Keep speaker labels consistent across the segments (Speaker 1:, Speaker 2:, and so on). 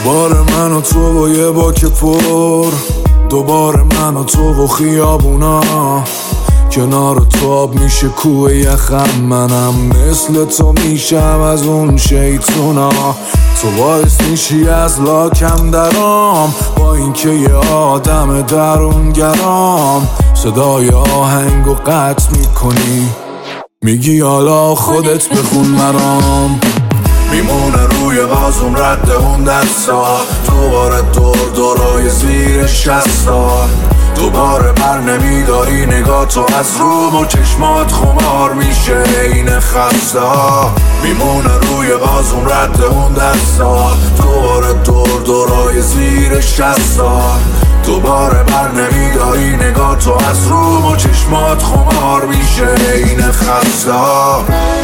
Speaker 1: دوباره من و تو و یه باک پر، دوباره من و تو و خیابونا، کنار تو آب میشه کوه یخم، منم مثل تو میشم از اون شیطونا. تو باعث میشی از لاکم درام، با اینکه یه آدم درونگرام، صدای آهنگو قطع میکنی، میگی حالا خودت بخون مرام. میمونه روی بازم رد اون دستا، دوباره دورای زیر شستا، دوباره بر نمیداری نگاه تو از روم و چشمات خمار میشه این خستا. میمونه روی بازم رد اون دستا، دوباره دورای زیر شستا، دوباره بر نمیداری نگاه تو از روم و چشمات خمار میشه این خستا.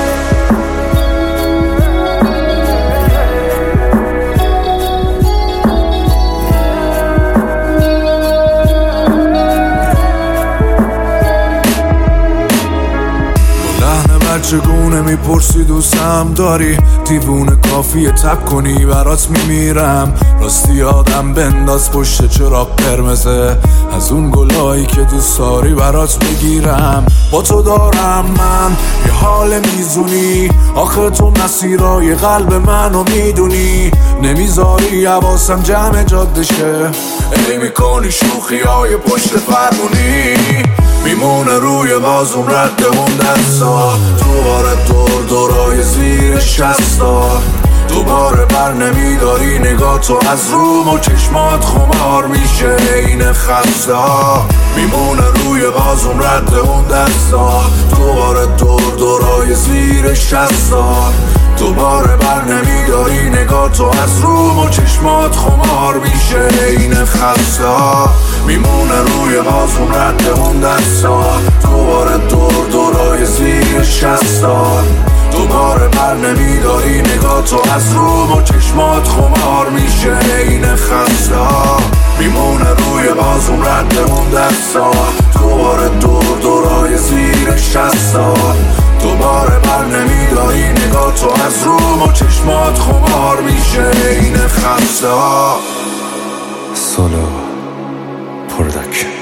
Speaker 1: چگونه میپرسی دوستم داری، دیوونه کافیه تب کنی برات میمیرم، راستی آدم بنداز پشت چراغ قرمزه، از اون گلایی که دوست داری برات میگیرم. با تو دارم من یه حال میزونی، آخه تو مسیرای قلب منو میدونی، نمیذاری حواسم جمع جاده شه، ای میکنی شوخی های پشت فرمونی. میمونه روی بازم رد اون دستا، دوباره دورای زیر شستا، دوباره بر نمیداری نگاه تو از روم و چشمات خمار میشه این خستا. میمونه روی بازم رد اون دستا، دوباره دورای زیر شستا، دوباره بر نمیداری نگاه تو از روم و چشمات خمار میشه این خستا. میمونه روی بازم رد اون دستا، دوباره دورای زیر شستا، دوباره بر نمیداری نگاه تو از روم و چشمات خمار میشه این خستا. میمونه روی بازم رد اون دستا، دوباره دورای زیر شستا، دوباره بر نمیداری نگاه تو از روم و چشمات خمار میشه این خستا.
Speaker 2: سولو پروداکشن.